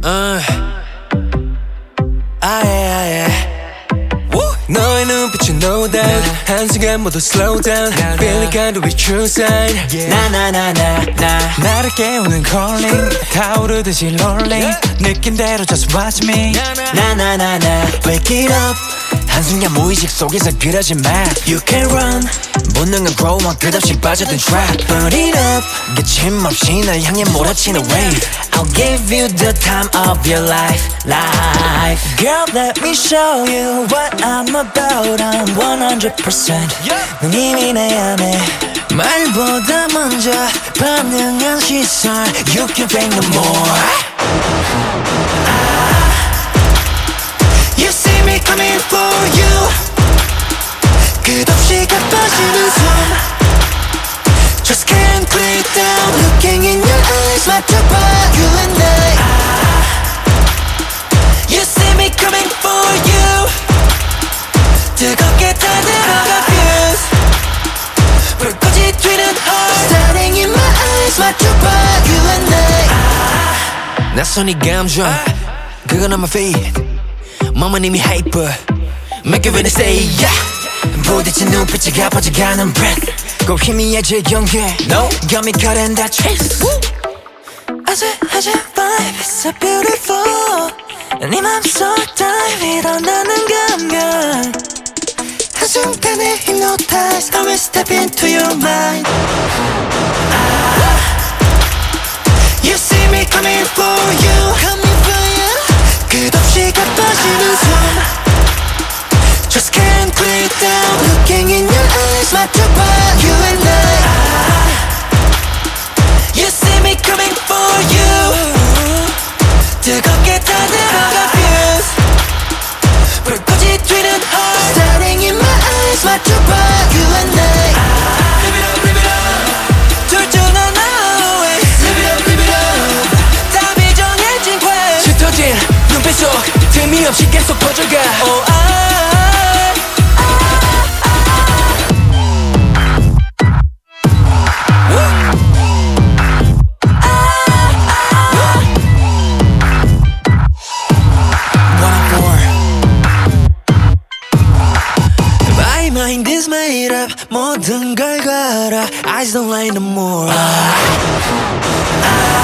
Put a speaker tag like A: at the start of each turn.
A: 아예 너의 눈빛이 no doubt 한순간 모두 slow down Feeling kind of true sign 나나나나나 나를 깨우는 calling 타오르듯이 rolling 느낌대로 just watch me 나나나나 Wake it up 한순간 무의식 속에서 그러지 마 You can run 본능은 grow on 끝없이 빠져든 trap Burn it up 거침없이 날 향해 몰아치는 wave I'll give you the time of your life Girl let me show you what I'm about I'm 100% 넌 이미 내 안에 말보다 먼저 반응한 시선 You can fake no more You see me coming for you 끝없이 가빠지는 숨 Just can't put it down Looking in your eyes 맞춰봐 You and I You see me coming for you 뜨겁게 타들어가 fuse 불꽃이 튀는 heart Starting in my eyes 맞춰봐 You and I 낯선 이 감정 그건 on my feet 몸은 이미 hyper Make it really say yeah 부딪힌 눈빛이 가빠져가는 breath 꼭 희미해질 경계 No Got me caught in that trace 아재아재 vibe is so beautiful 네 맘속 dive 일어나는 감각 한순간에 hypnotized I will step into your mind You see me coming for you Coming for you 끝없이 가빠지는 숨 Just can't put it down Looking in your eyes 맞춰봐 You and I You see me coming for you 뜨겁게 타들어가 fuse 불꽃이 튀는 heart Starting in my eyes 맞춰봐 You and I Live it up, live it up 둘중한 always Live it up, live it up 답이 정해진 quest 짙어진 눈빛 속 틈이 없이 계속 퍼져가 Oh mind is made up 모든 걸 걸어 Eyes don't lie no more